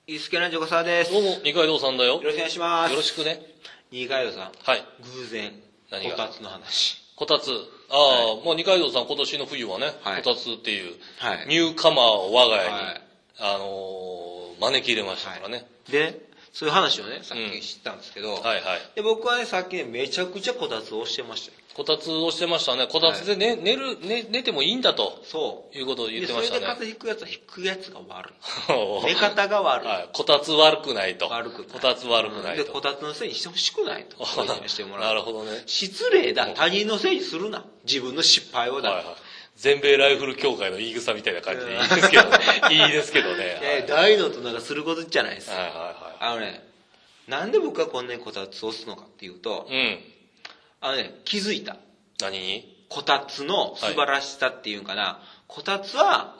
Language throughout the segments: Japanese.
伊助ラジオ小沢です。 どうも、二階堂さんだよ。 よろしくお願いします。 よろしくね。 二階堂さん。 はい。 偶然、 何がこたつの話。 こたつ。ああ、もう二階堂さん今年の冬はね、 はいこたつっていう、 はい。 ニューカマーを我が家に、 はい招き入れましたからね。 で、そういう話をね、さっき知ったんですけど、 はいはい。 で僕はね、さっきね、めちゃくちゃこたつをしてましたよ。 こたつをしてましたね。こたつでね、寝てもいいんだと。 そう。 いうことを言で、 ってましたね。 それで風邪ひくやつは引くやつが悪い。寝方が悪い。 はい。こたつ悪くないと。 悪くない。 こたつ悪くないで、 と。 こたつのせいにしてほしくないと。そういうふうにしてもらう。 なるほどね。 失礼だ。他人のせいにするな。自分の失敗をだ。 はいはい。全米ライフル協会の言い草みたいな感じでいいですけどね。いいですけどね。 大の大人がすることじゃないですよ。 はいはいあのね、なんで僕がこんなにこたつを押すのかっていうと、気づいた。 何にこたつの素晴らしさっていうんかな。こたつは、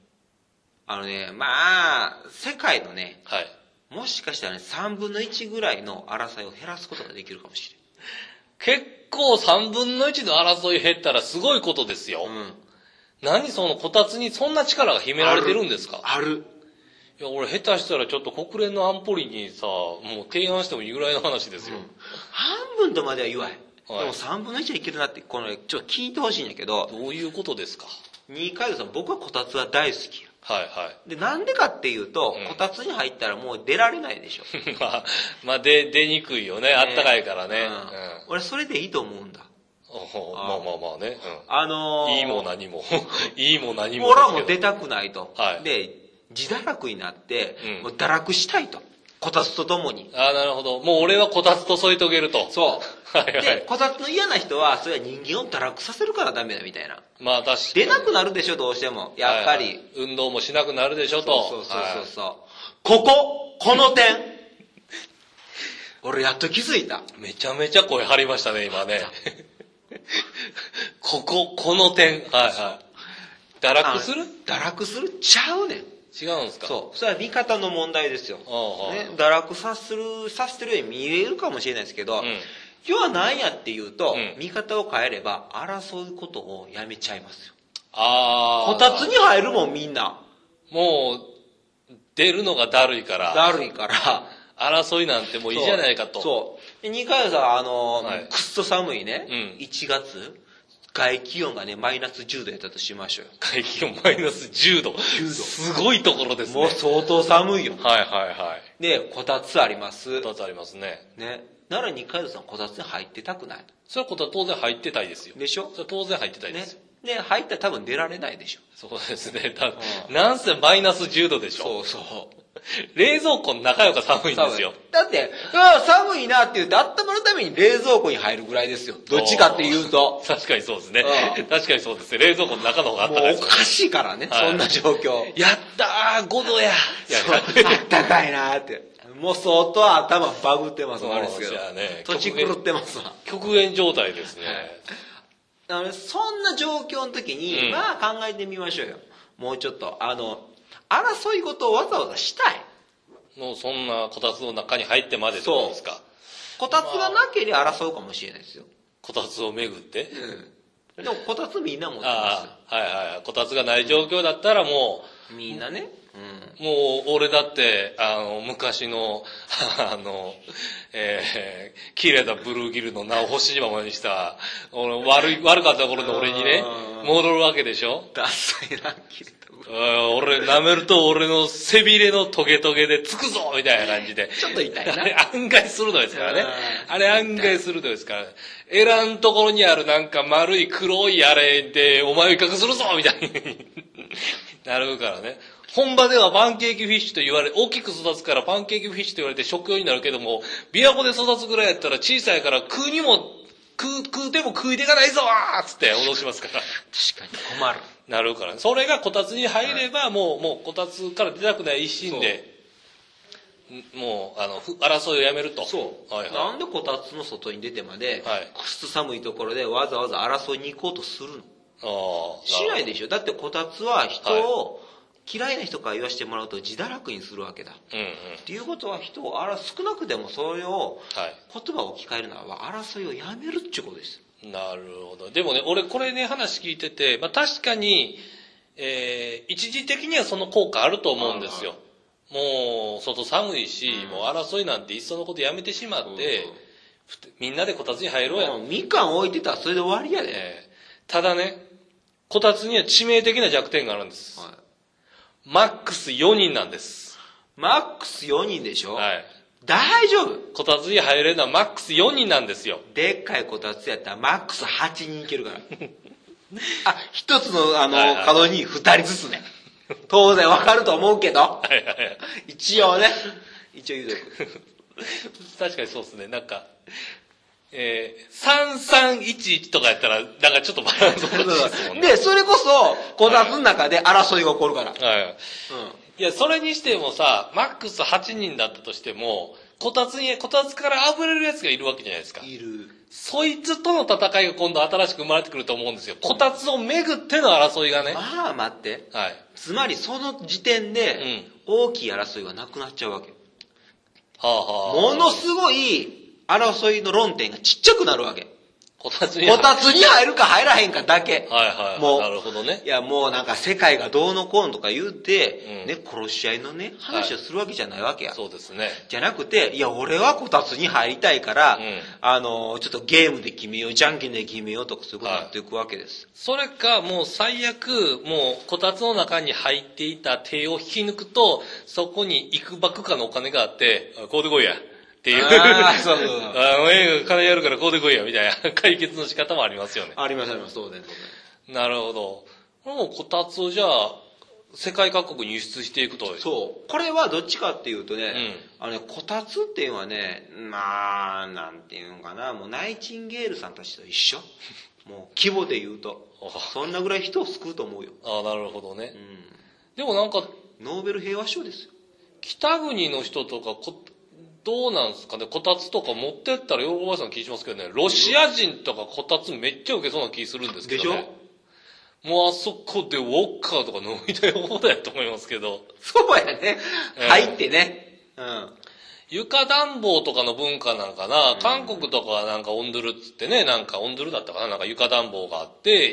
世界のね、 はい。 もしかしたらね、3分の1ぐらいの争いを減らすことができるかもし結構3分の1の争い減ったらすごいことですよ。 れん。 何そのこたつにそんな力が秘められてるんですか？ ある。 いや、俺下手したらちょっと国連の安保理にさ、もう提案してもいいぐらいの話ですよ。 半分とまでは言わへん。 はいでも3分の1はいけるなって、このちょっと聞いてほしいんやけど、 どういうことですか？ 二階堂さん、僕はこたつは大好き。 はいはい。 で、なんでかっていうと、こたつに入ったらもう出られないでしょ。 出にくいよね。あったかいからね。 俺、それでいいと思うんだ。 まあね。いいも何も。いいも何も。 俺はもう出たくないと。 はい。 で、自堕落になって、もう堕落したいと。こたつとともに。 ああ、なるほど。もう俺はこたつと添い遂げると。 そう。 はいはい。 で、こたつの嫌な人は、それは人間を堕落させるからダメだみたいな。 まあ確かに。 出なくなるでしょ、どうしても。やっぱり。はいはい、 運動もしなくなるでしょと。 そう。この点。俺やっと気づいた。 めちゃめちゃ声張りましたね、今ね。この点。はいはい。堕落するちゃうねん。 違うんですか？ そう。それは見方の問題ですよ。ね、堕落させてるように見えるかもしれないですけど、要は何やっていうと、見方を変えれば争うことをやめちゃいますよ。こたつに入るもんみんな。 もう、出るのがだるいから。争いなんてもういいじゃないかと。 そう。で、二階堂さん、くっそ寒いね、1月、外気温がね、マイナス10度やったとしましょうよ。 外気温マイナス10度。すごいところですね。 もう相当寒いよ。 はいはいはい。 で、こたつあります。 こたつありますね。 ね。なら二階堂さんこたつに入ってたくない？ それは当然入ってたいですよ。 でしょ？ それは当然入ってたいですよ。 ね。で、入ったら多分出られないでしょ。 そうですね。なんせマイナス10度でしょ。 そう。 冷蔵庫の中よか寒いんですよ。 だって、寒いなって言って温まるために冷蔵庫に入るぐらいですよ。どっちかっていうと。 確かにそうですね。確かにそうですね。冷蔵庫の中の方があったかいです。 もうおかしいからね、そんな状況。 やったー、5度や。 あったかいなーって。もう相当頭バグってますわ、あれですけど。土地狂ってますわ。 極限状態ですね。 そんな状況の時に、まあ考えてみましょうよ。もうちょっと、争い事をわざわざしたい。 もうそんなこたつの中に入ってまでってことですか？ こたつがなければ争うかもしれないですよ。 こたつをめぐって？ でもこたつみんな持ってますよ。 はい。こたつがない状況だったらもう。みんなね。 もう俺だって、昔の、切れたブルーギルの名を星島まにした、悪かった頃の俺にね、戻るわけでしょ？ ダサいな、切れたブルーギル。 俺、舐めると俺の背びれのトゲトゲでつくぞみたいな感じで。 ちょっと痛いな。 あれ案外鋭いですからね。あれ案外鋭いですから。エラんところにあるなんか丸い黒いあれでお前を威嚇するぞみたいになるからね。本場ではパンケーキフィッシュと言われ、大きく育つからパンケーキフィッシュと言われて食用になるけども、琵琶湖で育つぐらいやったら小さいから食うても食いていかないぞーつって脅しますから。 確かに困る。 なるからね。それがこたつに入れば、もうこたつから出たくない一心で、もう、争いをやめると。 そう。なんでこたつの外に出てまで、くっそ寒いところでわざわざ争いに行こうとするの？しないでしょ。だってこたつは人を、嫌いな人から言わせてもらうと自堕落にするわけだ。っていうことは人を少なくてもそれを、言葉を置き換えるのは争いをやめるっていうことです。 なるほど。でもね、俺これね話聞いてて、確かに、一時的にはその効果あると思うんですよ。 もう外寒いし、もう争いなんていっそのことやめてしまって、みんなでこたつに入ろうや。 みかん置いてたらそれで終わりやで。 ただね、こたつには致命的な弱点があるんです。マックス4人なんです。 マックス4人でしょ？ はい。 大丈夫。 こたつに入れるのはマックス4人なんですよ。 でっかいこたつやったらマックス8人いけるから。一つの角に2人ずつね。当然わかると思うけど。一応言うとく。 確かにそうですね。なんか、3311とかやったら、なんかちょっとバランス悪いですもんね。 で、それこそ、こたつの中で争いが起こるから。 いや、それにしてもさ、マックス8人だったとしても、こたつからあぶれるやつがいるわけじゃないですか。 いる。 そいつとの戦いが今度新しく生まれてくると思うんですよ。こたつをめぐっての争いがね。 まあ待って。 はい。 つまりその時点で、大きい争いがなくなっちゃうわけ。ものすごい争いの論点がちっちゃくなるわけ。こたつに入るか入らへんかだけ。 もう。なるほどね。 いや、もうなんか世界がどうのこうのとか言うて、殺し合いのね、話をするわけじゃないわけや。 そうですね。 じゃなくて、いや、俺はこたつに入りたいから、ちょっとゲームで決めよう、じゃんけんで決めようとかそういうことになっていくわけです。 それか、もう最悪、もうこたつの中に入っていた手を引き抜くと、そこに幾ばくかのお金があって、こうでこいや。っていう。そう。金やるからこうでこいや、みたいな解決の仕方もありますよね。 あります。そうね。 なるほど。もうこたつをじゃあ、世界各国に輸出していくと。 そう。これはどっちかっていうとね、こたつっていうのはね、まあ、なんていうのかな、もうナイチンゲールさんたちと一緒。もう規模で言うと。そんなぐらい人を救うと思うよ。 なるほどね。でもなんか、 ノーベル平和賞ですよ。 北国の人とか、どうなんですかね、こたつとか持ってったら喜ばそうな気しますけどね、ロシア人とかこたつめっちゃ受けそうな気するんですけどね。でしょ？もうあそこでウォッカーとか飲みたい放題やと思いますけど。 そうやね。入ってね。 床暖房とかの文化なんかな、韓国とかはなんかオンドゥルっつってね、なんかオンドゥルだったかな、なんか床暖房があって、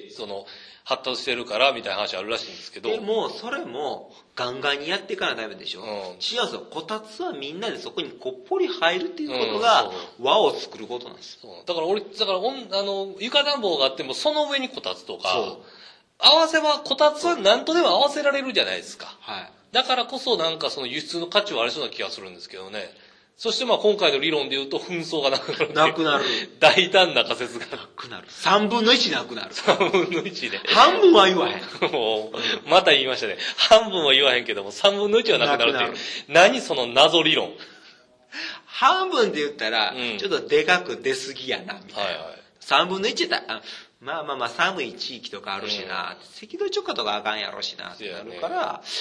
発達してるからみたいな話あるらしいんですけど。 でも、それも、ガンガンにやっていかないとダメでしょ。違うんですよ。こたつはみんなでそこにこっぽり入るっていうことが、輪を作ることなんですよ。 だから床暖房があっても、その上にこたつとか、こたつは何とでも合わせられるじゃないですか。はい。だからこそなんかその輸出の価値はありそうな気がするんですけどね。そして今回の理論で言うと紛争がなくなる。 なくなる。 大胆な仮説が。 なくなる。3分の1なくなる。 3分の1で。 半分は言わへん。 もう、また言いましたね。半分は言わへんけども、3分の1はなくなるっていう。何その謎理論。 半分で言ったら、ちょっとでかく出すぎやな、みたいな。3分の1やったら、まあ寒い地域とかあるしな、赤道直下とかあかんやろしなってなるから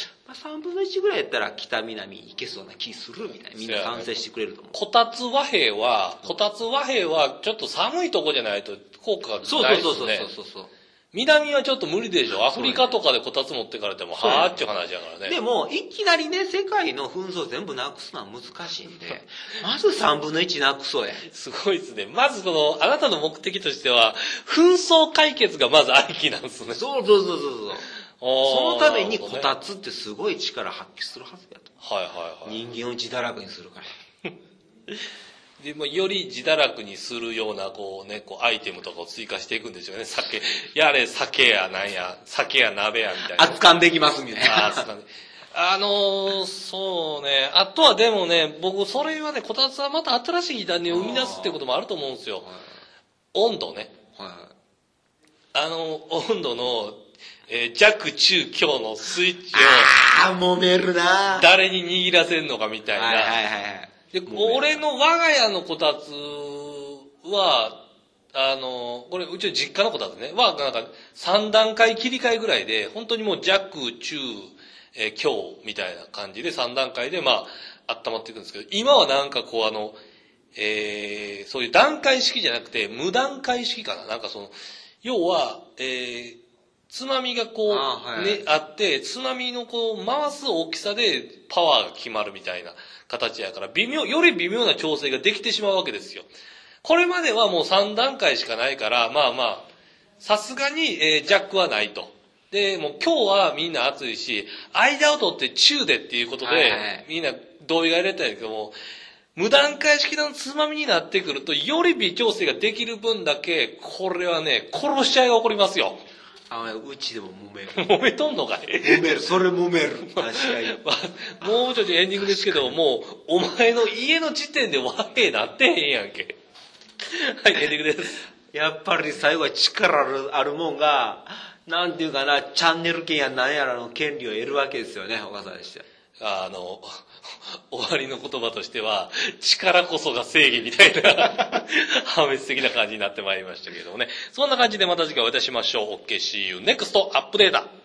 、3分の1ぐらいやったら北南に行けそうな気するみたいな。みんな賛成してくれると思う。 こたつ和平はちょっと寒いとこじゃないと効果がないですね。そう。南はちょっと無理でしょ。アフリカとかでこたつ持ってかれても、はーっていう話やからね。 でも、いきなりね、世界の紛争全部なくすのは難しいんで、まず3分の1なくそうや。 すごいですね。まずあなたの目的としては、紛争解決がまずありきなんですね。 そう。そのためにこたつってすごい力発揮するはずやと。人間を自堕落にするから。 でより自堕落にするようなアイテムとかを追加していくんでしょうね。酒や鍋やみたいな。 熱燗できますみたいな。 そうね。あとはでもね、僕それはね、こたつはまた新しい火種を生み出すってこともあると思うんですよ。温度ね。温度の、弱中強のスイッチを。 揉めるな。 誰に握らせるのかみたいな。で、俺の我が家のこたつは、これ、うちの実家のこたつね、なんか3段階切り替えぐらいで、本当にもう弱、中、強みたいな感じで3段階で、温まっていくんですけど、今はなんかそういう段階式じゃなくて、無段階式かな。なんか要は、つまみがあって、つまみの回す大きさでパワーが決まるみたいな形やから、より微妙な調整ができてしまうわけですよ。これまではもう3段階しかないから、さすがに、ジャックはないと。 で、もう今日はみんな暑いし、間を取って中でっていうことで、みんな同意が入れたんですけども、無段階式のつまみになってくると、より微調整ができる分だけ、これはね、殺し合いが起こりますよ。 うちでも揉める。 揉めとんのかい？ 揉める、それ揉める。確かに。もうちょっとエンディングですけど、もう、お前の家の時点で和平なってへんやんけ。はい、エンディングです。 やっぱり最後は力あるもんが、なんていうかな、チャンネル権やなんやらの権利を得るわけですよね、お母さんでして。 終わりの言葉としては、力こそが正義みたいな、破滅的な感じになってまいりましたけどもね。そんな感じでまた次回お会いいたしましょう。OK, see you next アップデート。